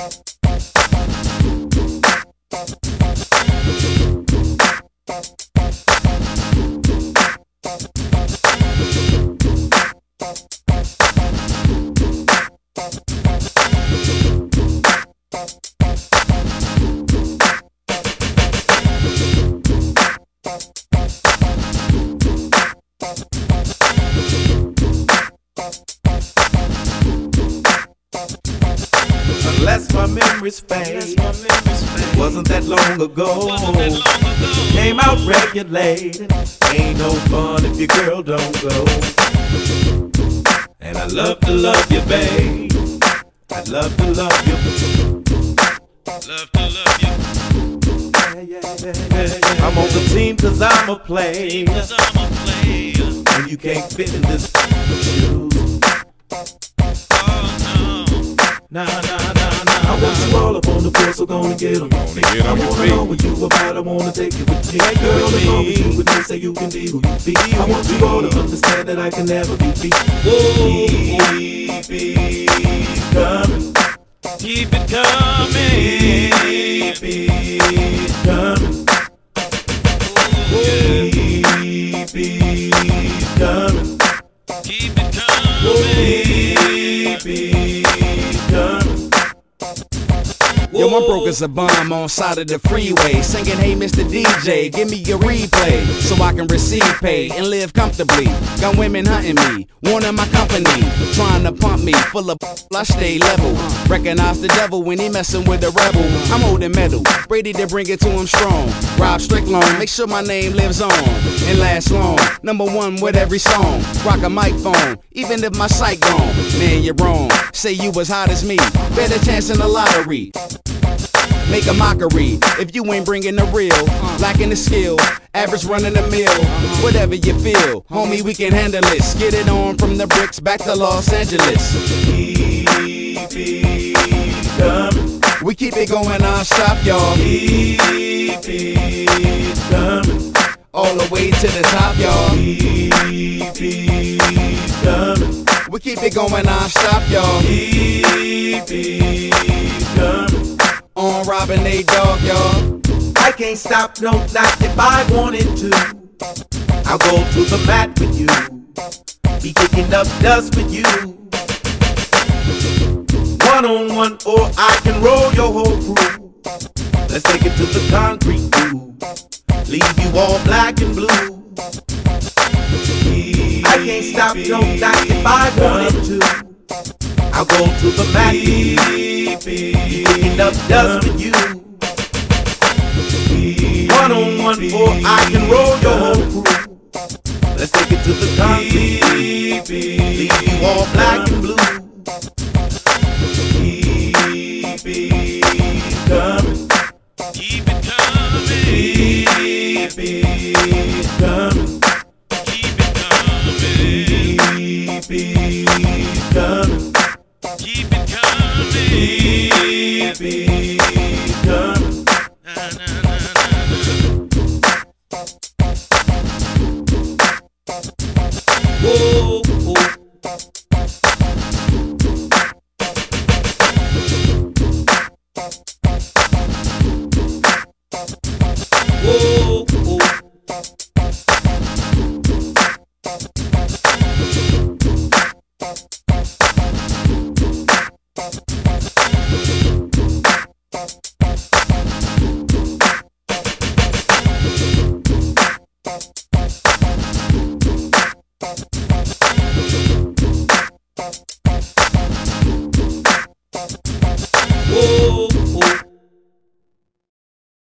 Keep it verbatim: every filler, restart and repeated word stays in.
Unless my memories fade, it wasn't that long ago. Came out regulated, ain't no fun if your girl don't go. And I love to love you, babe. I'd love to love you. Love to love you. Yeah, yeah, yeah, yeah. I'm on the team cause I'm a player. Cause I'm a player. And you can't fit in this shoes. Oh Nah, nah, nah, nah. I want you all up on the floor, so gonna get on your feet. Get I on your wanna feet. know what you about, I wanna take you with me. Take you Girl, with as long me. as you with me, say you can be who you be. I want you all to understand that I can never be beat. Whoa. Keep it coming. Keep it coming. Keep it coming. Keep it coming. Keep it coming. Keep it coming. Yo, I'm broke as a bomb on side of the freeway, singing, hey, Mister D J, give me your replay, so I can receive pay and live comfortably. Got women hunting me, wanting my company, trying to pump me, full of I stay level. Recognize the devil when he messing with a rebel. I'm holding metal, ready to bring it to him strong. Rob Strickland, make sure my name lives on and lasts long. Number one with every song, rock a mic phone, even if my sight gone. Man, you're wrong, say you as hot as me, better chance in the lottery. Make a mockery if you ain't bringing the real, lacking the skill, average running the mill. Whatever you feel, homie, we can handle this. Get it on from the bricks back to Los Angeles. Keep it coming. We keep it going non-stop, y'all. Keep it coming. All the way to the top, y'all. Keep it coming. We keep it going non-stop, y'all. Keep it coming. On Robin A. Dog, y'all. I can't stop, no, not if I wanted to. I'll go to the mat with you. Be kicking up dust with you. One on one, or I can roll your whole crew. Let's take it to the concrete groove. Leave you all black and blue. I can't stop, no, not if I wanted to. I'll go to the mat with you. Be kicking up dust with you. One on one, or I can roll your whole crew. Let's take it to the concrete. Leave you all black and blue. Keep it coming. Keep it coming. Keep it coming. Keep it coming. Keep it coming. Keep it coming. Keep it coming. Na, na, na, na, na. Whoa, whoa. Whoa, whoa. Bye.